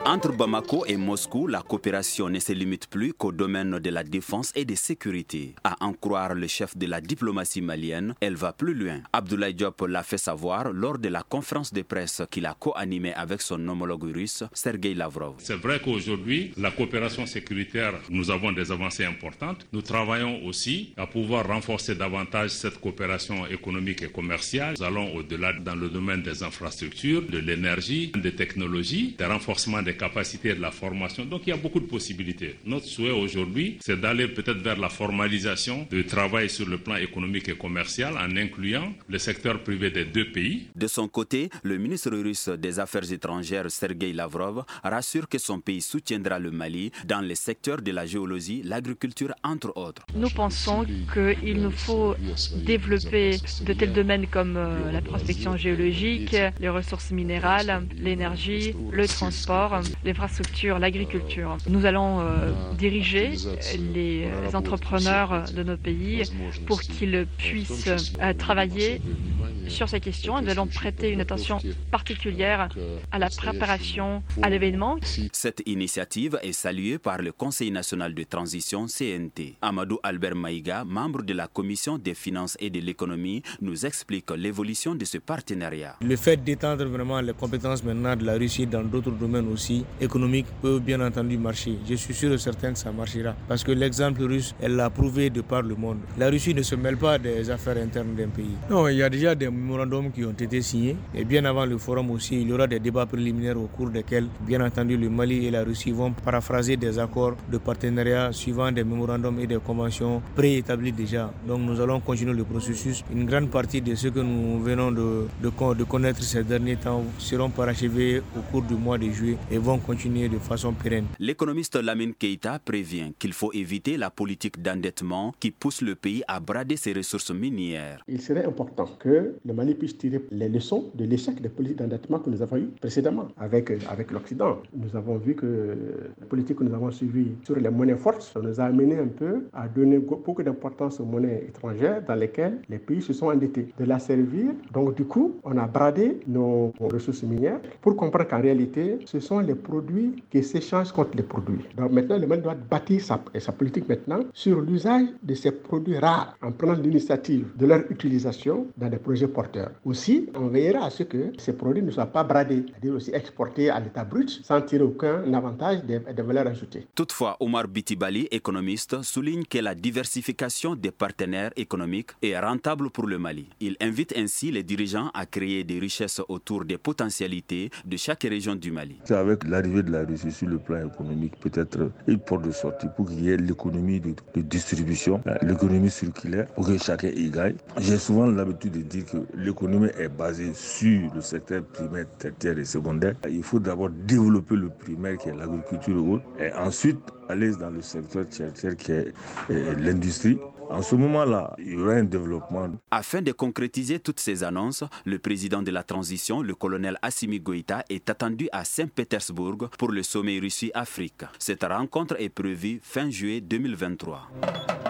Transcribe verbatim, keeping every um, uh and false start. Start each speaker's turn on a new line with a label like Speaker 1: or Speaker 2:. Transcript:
Speaker 1: Entre Bamako et Moscou, la coopération ne se limite plus qu'au domaine de la défense et de sécurité. À en croire le chef de la diplomatie malienne, elle va plus loin. Abdoulaye Diop l'a fait savoir lors de la conférence de presse qu'il a co-animée avec son homologue russe, Sergueï Lavrov.
Speaker 2: C'est vrai qu'aujourd'hui, la coopération sécuritaire, nous avons des avancées importantes. Nous travaillons aussi à pouvoir renforcer davantage cette coopération économique et commerciale. Nous allons au-delà dans le domaine des infrastructures, de l'énergie, des technologies, des renforcements des capacités de la formation. Donc il y a beaucoup de possibilités. Notre souhait aujourd'hui, c'est d'aller peut-être vers la formalisation du travail sur le plan économique et commercial en incluant le secteur privé des deux pays.
Speaker 1: De son côté, le ministre russe des Affaires étrangères Sergueï Lavrov rassure que son pays soutiendra le Mali dans les secteurs de la géologie, l'agriculture entre autres.
Speaker 3: Nous pensons qu'il nous faut développer de tels domaines comme la prospection géologique, les ressources minérales, l'énergie, le transport, l'infrastructure, l'agriculture. Nous allons euh, diriger les entrepreneurs de nos pays pour qu'ils puissent euh, travailler sur ces questions. Nous allons prêter une attention particulière à la préparation à l'événement.
Speaker 1: Cette initiative est saluée par le Conseil national de transition C N T. Amadou Albert Maïga, membre de la Commission des finances et de l'économie, nous explique l'évolution de ce partenariat.
Speaker 4: Le fait d'étendre vraiment les compétences maintenant de la Russie dans d'autres domaines aussi économiques peut bien entendu marcher. Je suis sûr et certain que ça marchera parce que l'exemple russe, elle l'a prouvé de par le monde. La Russie ne se mêle pas des affaires internes d'un pays. Non, il y a déjà des mémorandums qui ont été signés et bien avant le forum aussi, il y aura des débats préliminaires au cours desquels, bien entendu, le Mali et la Russie vont paraphraser des accords de partenariat suivant des mémorandums et des conventions préétablis déjà. Donc nous allons continuer le processus. Une grande partie de ce que nous venons de, de, de connaître ces derniers temps seront parachevés au cours du mois de juillet et vont continuer de façon pérenne.
Speaker 1: L'économiste Lamine Keïta prévient qu'il faut éviter la politique d'endettement qui pousse le pays à brader ses ressources minières.
Speaker 5: Il serait important que le Mali puisse tirer les leçons de l'échec des politiques d'endettement que nous avons eues précédemment avec, avec l'Occident. Nous avons vu que la politique que nous avons suivie sur les monnaies fortes, ça nous a amené un peu à donner beaucoup d'importance aux monnaies étrangères dans lesquelles les pays se sont endettés. De la servir, donc du coup, on a bradé nos, nos ressources minières pour comprendre qu'en réalité, ce sont les produits qui s'échangent contre les produits. Donc maintenant, le Mali doit bâtir sa, sa politique maintenant sur l'usage de ces produits rares en prenant l'initiative de leur utilisation dans des projets porteurs. Aussi, on veillera à ce que ces produits ne soient pas bradés, c'est-à-dire aussi exportés à l'état brut sans tirer aucun avantage des, des valeurs ajoutées.
Speaker 1: Toutefois, Omar Bitibali, économiste, souligne que la diversification des partenaires économiques est rentable pour le Mali. Il invite ainsi les dirigeants à créer des richesses autour des potentialités de chaque région du Mali.
Speaker 6: C'est avec l'arrivée de la Russie sur le plan économique, peut-être une porte de sortie pour qu'il y ait l'économie de, de distribution, l'économie circulaire, pour que chacun y gagne. J'ai souvent l'habitude de dire que l'économie est basée sur le secteur primaire, tertiaire et secondaire. Il faut d'abord développer le primaire qui est l'agriculture et autres, et ensuite aller dans le secteur tertiaire qui est l'industrie. En ce moment-là, il y aura un développement.
Speaker 1: Afin de concrétiser toutes ces annonces, le président de la transition, le colonel Assimi Goïta, est attendu à Saint-Pétersbourg pour le sommet Russie-Afrique. Cette rencontre est prévue fin juillet deux mille vingt-trois.